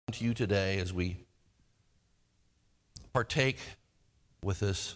to you today as we partake with this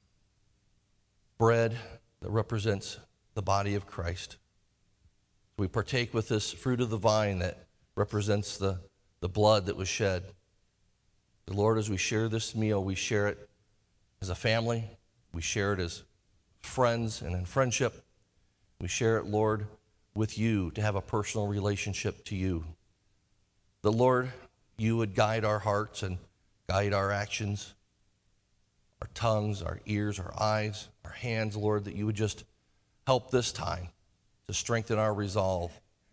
bread that represents the body of Christ. We partake with this fruit of the vine that represents the blood that was shed. The Lord, as we share this meal, we share it as a family. We share it as friends and in friendship. We share it, Lord, with you to have a personal relationship to you. The Lord, you would guide our hearts and guide our actions, our tongues, our ears, our eyes, our hands, Lord, that you would just help this time to strengthen our resolve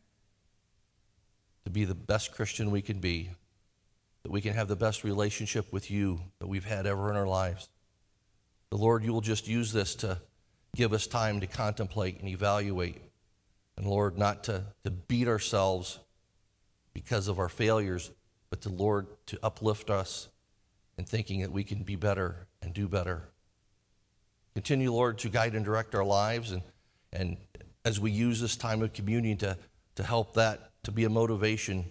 to be the best Christian we can be, that we can have the best relationship with you that we've had ever in our lives. The Lord, you will just use this to give us time to contemplate and evaluate, and Lord, not to beat ourselves because of our failures, but to, Lord, to uplift us in thinking that we can be better and do better. Continue, Lord, to guide and direct our lives, and as we use this time of communion to help that to be a motivation.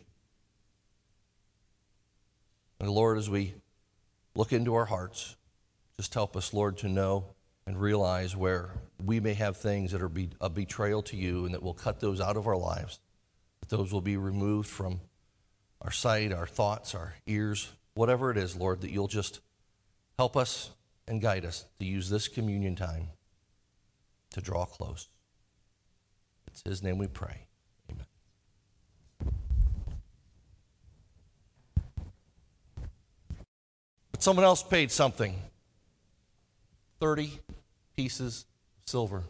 And Lord, as we look into our hearts, just help us, Lord, to know and realize where we may have things that are a betrayal to you, and that we'll cut those out of our lives, that those will be removed from our sight, our thoughts, our ears, whatever it is, Lord, that you'll just help us and guide us to use this communion time to draw close. It's his name we pray. Amen. But someone else paid something. 30 pieces of silver.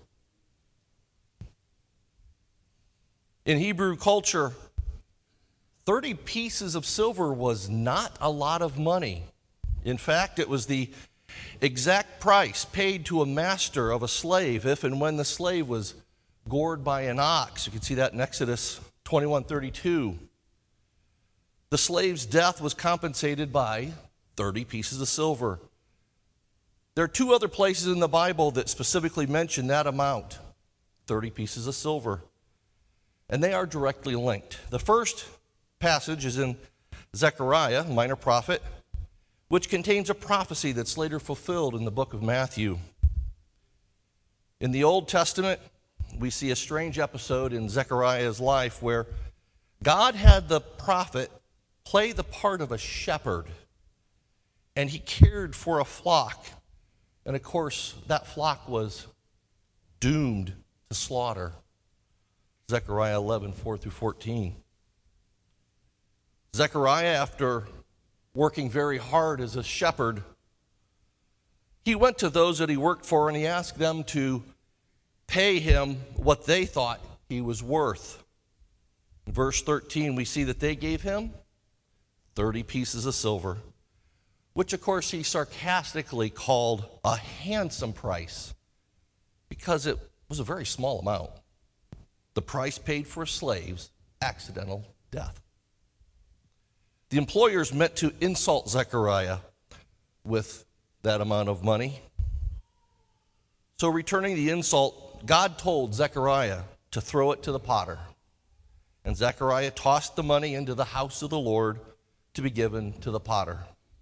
In Hebrew culture, 30 pieces of silver was not a lot of money. In fact, it was the exact price paid to a master of a slave if and when the slave was gored by an ox. You can see that in Exodus 21:32. The slave's death was compensated by 30 pieces of silver. There are two other places in the Bible that specifically mention that amount, 30 pieces of silver, and they are directly linked. The first passage is in Zechariah, minor prophet, which contains a prophecy that's later fulfilled in the book of Matthew. In the Old Testament, we see a strange episode in Zechariah's life where God had the prophet play the part of a shepherd, and he cared for a flock. And of course, that flock was doomed to slaughter. Zechariah 11:4-14. Zechariah, after working very hard as a shepherd, he went to those that he worked for and he asked them to pay him what they thought he was worth. In verse 13, we see that they gave him 30 pieces of silver, which of course he sarcastically called a handsome price because it was a very small amount. The price paid for a slave's accidental death. The employers meant to insult Zechariah with that amount of money. So returning the insult, God told Zechariah to throw it to the potter. And Zechariah tossed the money into the house of the Lord to be given to the potter.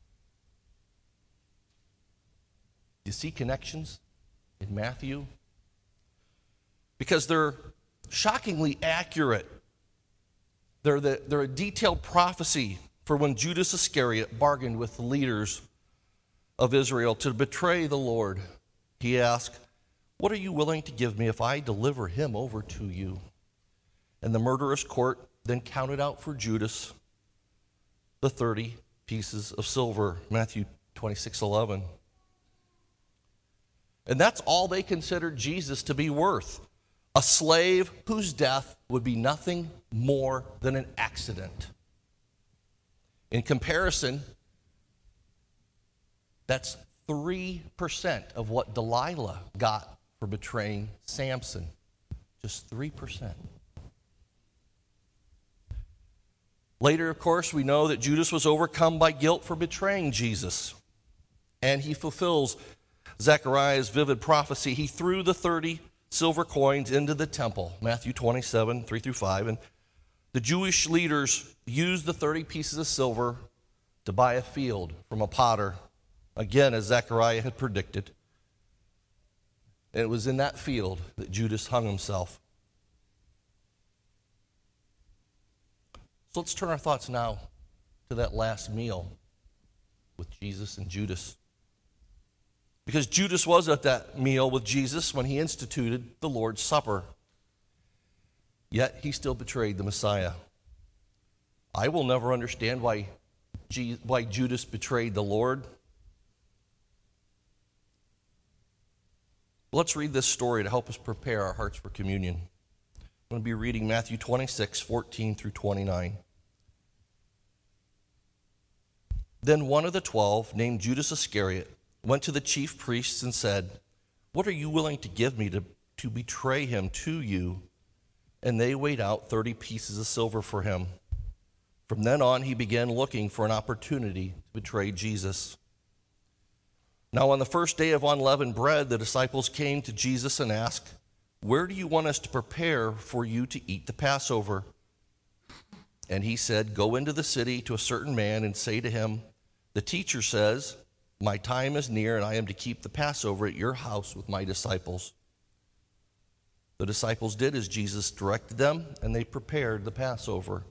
Do you see connections in Matthew? Because they're shockingly accurate. They're a detailed prophecy for when Judas Iscariot bargained with the leaders of Israel to betray the Lord. He asked, "What are you willing to give me if I deliver him over to you?" And the murderous court then counted out for Judas the 30 pieces of silver, Matthew 26:11. And that's all they considered Jesus to be worth, a slave whose death would be nothing more than an accident. In comparison, that's 3% of what Delilah got for betraying Samson. Just 3%. Later, of course, we know that Judas was overcome by guilt for betraying Jesus. And he fulfills Zechariah's vivid prophecy. He threw the 30 silver coins into the temple, Matthew 27:3-5. And The Jewish leaders used the 30 pieces of silver to buy a field from a potter, again, as Zechariah had predicted. And it was in that field that Judas hung himself. So let's turn our thoughts now to that last meal with Jesus and Judas. Because Judas was at that meal with Jesus when he instituted the Lord's Supper. Yet he still betrayed the Messiah. I will never understand why Judas betrayed the Lord. Let's read this story to help us prepare our hearts for communion. I'm going to be reading Matthew 26, 14 through 29. Then one of the 12, named Judas Iscariot, went to the chief priests and said, "What are you willing to give me to betray him to you?" And they weighed out 30 pieces of silver for him. From then on, he began looking for an opportunity to betray Jesus. Now, on the first day of unleavened bread, the disciples came to Jesus and asked, "Where do you want us to prepare for you to eat the Passover?" And he said, "Go into the city to a certain man and say to him, 'The teacher says, my time is near, and I am to keep the Passover at your house with my disciples.'" The disciples did as Jesus directed them, and they prepared the Passover.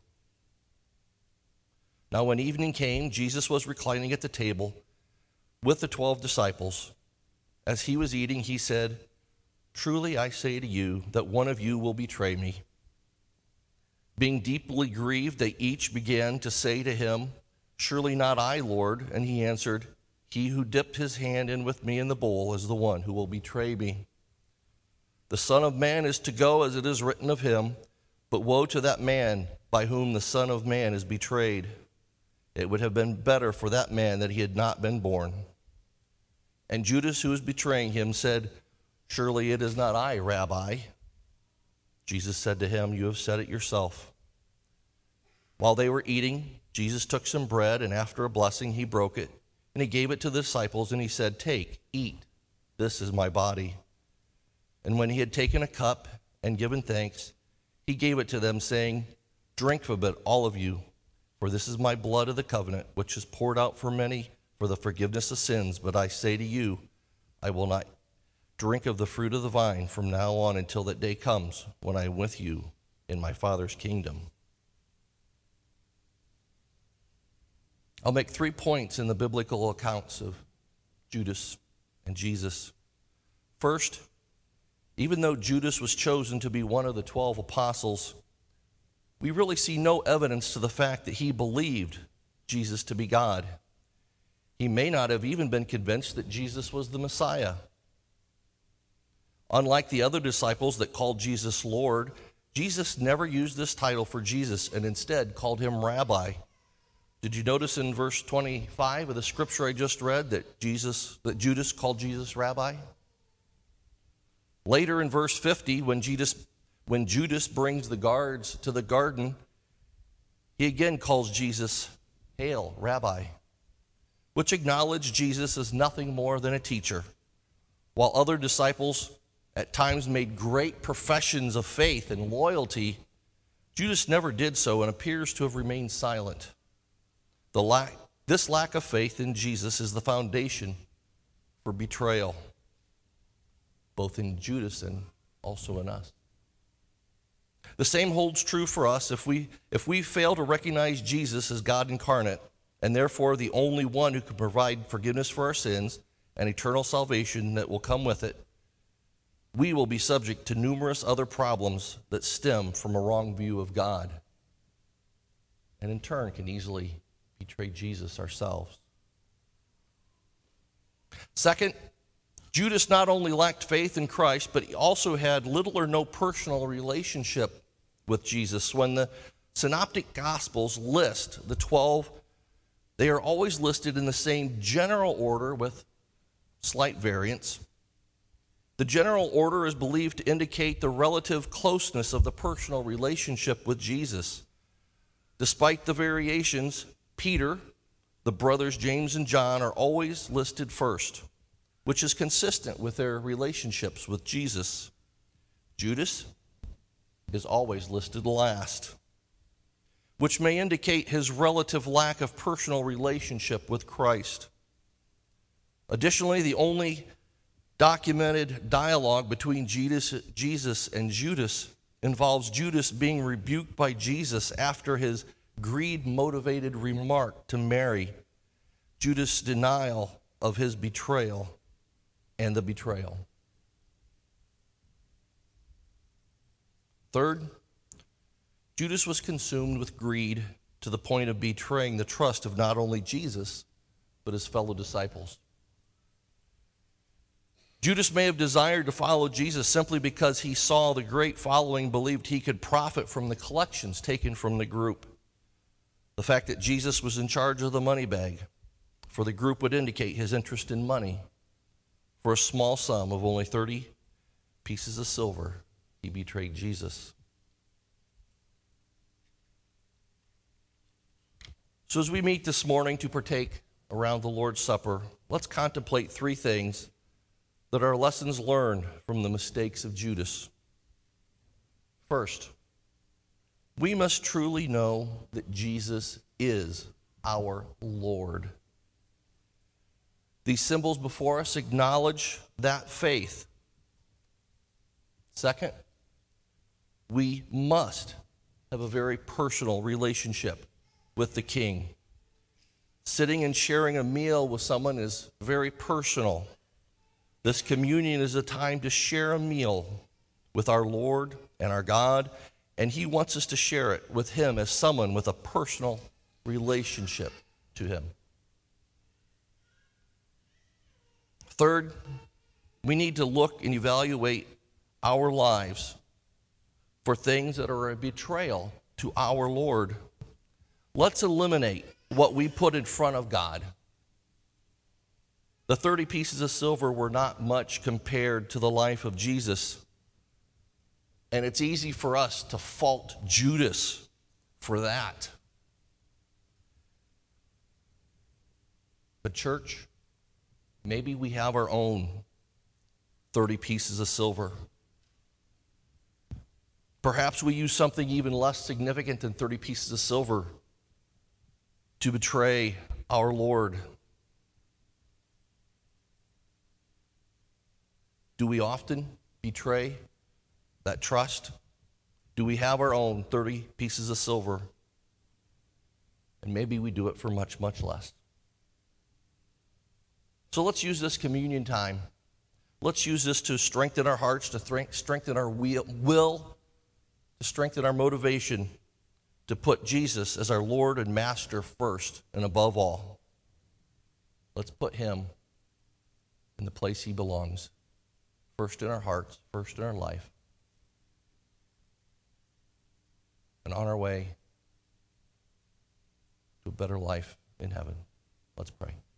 Now when evening came, Jesus was reclining at the table with the 12 disciples. As he was eating, he said, "Truly I say to you that one of you will betray me." Being deeply grieved, they each began to say to him, "Surely not I, Lord." And he answered, "He who dipped his hand in with me in the bowl is the one who will betray me. The Son of Man is to go as it is written of him, but woe to that man by whom the Son of Man is betrayed. It would have been better for that man that he had not been born." And Judas, who was betraying him, said, "Surely it is not I, Rabbi." Jesus said to him, "You have said it yourself." While they were eating, Jesus took some bread, and after a blessing, he broke it, and he gave it to the disciples, and he said, "Take, eat, this is my body." And when he had taken a cup and given thanks, he gave it to them, saying, "Drink from it, all of you, for this is my blood of the covenant, which is poured out for many for the forgiveness of sins. But I say to you, I will not drink of the fruit of the vine from now on until that day comes when I am with you in my Father's kingdom." I'll make 3 points in the biblical accounts of Judas and Jesus. First, even though Judas was chosen to be one of the 12 apostles, we really see no evidence to the fact that he believed Jesus to be God. He may not have even been convinced that Jesus was the Messiah. Unlike the other disciples that called Jesus Lord, Jesus never used this title for Jesus and instead called him Rabbi. Did you notice in verse 25 of the scripture I just read that Judas called Jesus Rabbi? Later in verse 50, when Judas brings the guards to the garden, he again calls Jesus, "Hail, Rabbi," which acknowledged Jesus as nothing more than a teacher. While other disciples at times made great professions of faith and loyalty, Judas never did so and appears to have remained silent. This lack of faith in Jesus is the foundation for betrayal, both in Judas and also in us. The same holds true for us if we fail to recognize Jesus as God incarnate and therefore the only one who can provide forgiveness for our sins and eternal salvation that will come with it. We will be subject to numerous other problems that stem from a wrong view of God, and in turn can easily betray Jesus ourselves. Second, Judas not only lacked faith in Christ, but he also had little or no personal relationship with Jesus. When the Synoptic Gospels list the 12, they are always listed in the same general order with slight variance. The general order is believed to indicate the relative closeness of the personal relationship with Jesus. Despite the variations, Peter, the brothers James and John are always listed first, which is consistent with their relationships with Jesus. Judas is always listed last. which may indicate his relative lack of personal relationship with Christ. Additionally, the only documented dialogue between Jesus and Judas involves Judas being rebuked by Jesus after his greed-motivated remark to Mary, Judas' denial of his betrayal and the betrayal. Third, Judas was consumed with greed to the point of betraying the trust of not only Jesus, but his fellow disciples. Judas may have desired to follow Jesus simply because he saw the great following, believed he could profit from the collections taken from the group. The fact that Jesus was in charge of the money bag for the group would indicate his interest in money. For a small sum of only 30 pieces of silver, he betrayed Jesus. So as we meet this morning to partake around the Lord's Supper, let's contemplate three things that are lessons learned from the mistakes of Judas. First, we must truly know that Jesus is our Lord. These symbols before us acknowledge that faith. Second, we must have a very personal relationship with the King. Sitting and sharing a meal with someone is very personal. This communion is a time to share a meal with our Lord and our God, and He wants us to share it with Him as someone with a personal relationship to Him. Third, we need to look and evaluate our lives for things that are a betrayal to our Lord. Let's eliminate what we put in front of God. The 30 pieces of silver were not much compared to the life of Jesus. And it's easy for us to fault Judas for that. But church, maybe we have our own 30 pieces of silver. Perhaps we use something even less significant than 30 pieces of silver to betray our Lord. Do we often betray that trust? Do we have our own 30 pieces of silver? And maybe we do it for much, much less. So let's use this communion time. Let's use this to strengthen our hearts, to strengthen our will, to strengthen our motivation, to put Jesus as our Lord and Master first and above all. Let's put Him in the place He belongs. First in our hearts, first in our life, and on our way to a better life in heaven. Let's pray.